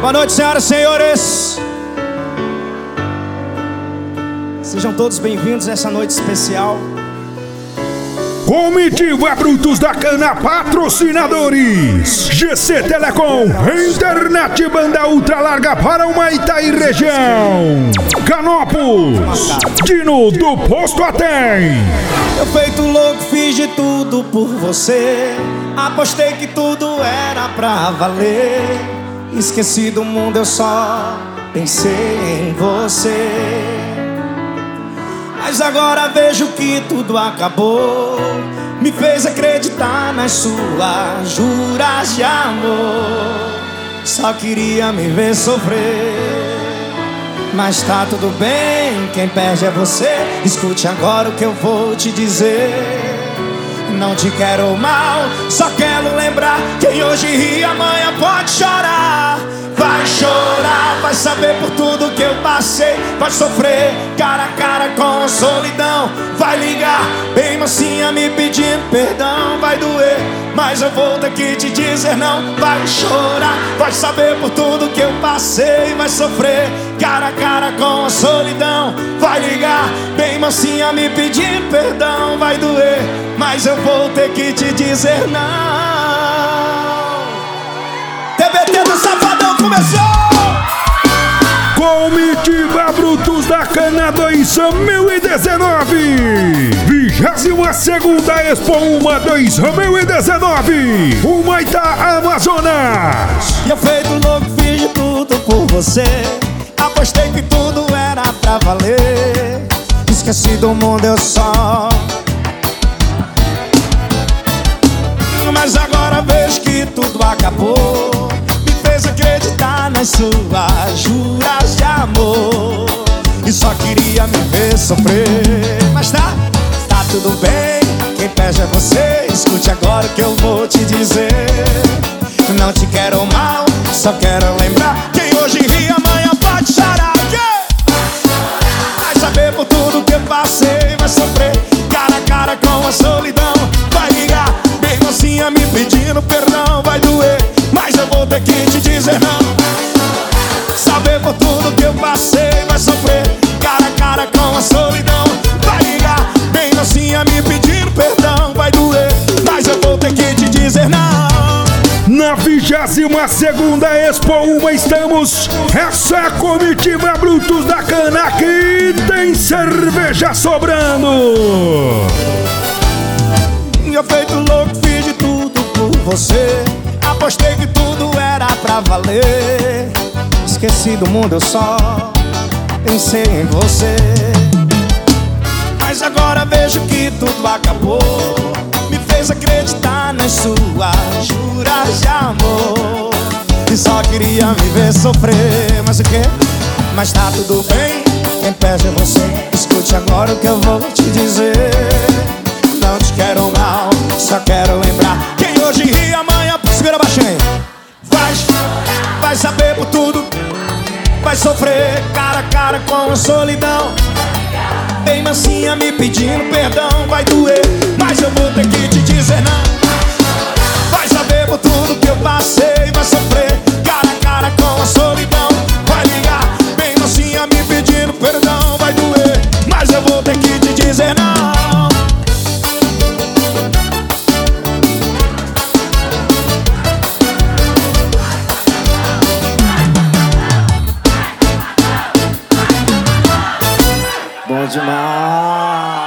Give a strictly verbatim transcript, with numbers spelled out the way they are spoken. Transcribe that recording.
Boa noite, senhoras e senhores. Sejam todos bem-vindos a essa noite especial. Comitiva Brutos da Cana, patrocinadores G C Telecom, Internet banda ultra larga para Humaitá e região. Canopus, Dino do Posto Atem. Eu feito louco, fiz de tudo por você. Apostei que tudo era pra valer. Esqueci do mundo, eu só pensei em você. Mas agora vejo que tudo acabou. Me fez acreditar nas suas juras de amor. Só queria me ver sofrer. Mas tá tudo bem, quem perde é você. Escute agora o que eu vou te dizer. Não te quero mal, só quero lembrar. Quem hoje ri amanhã pode chorar. Vai chorar, vai saber por tudo que eu passei. Vai sofrer cara a cara com a solidão. Vai ligar bem mansinha me pedindo perdão. Vai doer, mas eu vou ter que te dizer não. Vai chorar, vai saber por tudo que eu passei. Vai sofrer cara a cara com a solidão. Vai ligar bem mansinha me pedindo perdão. Vai doer, mas eu vou ter que te dizer não. T B T do Safadão começou! Comitiva Brutos da Cana dois mil e dezenove, vigésima segunda Expo Uma dois mil e dezenove, Humaitá, Amazonas. E eu feito louco, fiz de tudo por você. Apostei que tudo era pra valer. Esqueci do mundo, eu só. Mas agora vejo que tudo acabou. Me fez acreditar nas suas juras de amor. E só queria me ver sofrer. Mas tá, tá tudo bem, quem perde é você. Escute agora o que eu vou te dizer. Não te quero mal, só quero lembrar. Quem hoje ri amanhã pode chorar. Vai saber por tudo que eu passei. Vai sofrer cara a cara com a solidão. Vai ligar bem mocinha me pedindo perdão. Vai doer, mas eu vou ter que te dizer não. Saber por tudo que eu passei. Vai sofrer cara a cara com a solidão. Vai ligar bem mocinha me pedindo perdão. Vai doer, mas eu vou ter que te dizer não. Na vigésima segunda Expo Uma estamos. Essa é a Comitiva Brutos da Cana. Aqui tem cerveja sobrando. Eu feito louco, fiz de tudo por você. Apostei que tudo era pra valer. Esqueci do mundo, eu só pensei em você. Mas agora vejo que tudo acabou. Me fez acreditar nas suas juras de amor. E só queria me ver sofrer. Mas o quê? Mas tá tudo bem, quem perde é você. Escute agora o que eu vou te dizer. Não te quero mal, só quero lembrar. Quem hoje ri amanhã, segura baixinho. Vai, vai saber por tudo. Vai sofrer cara a cara com a solidão. Bem mansinha me pedindo perdão. Vai doer, mas eu vou ter que te dizer não. Vai saber por tudo que eu passei. Vai sofrer cara a cara com a solidão. Vai ligar bem mansinha me pedindo perdão. Vai doer, mas eu vou ter que te dizer não. Bom demais.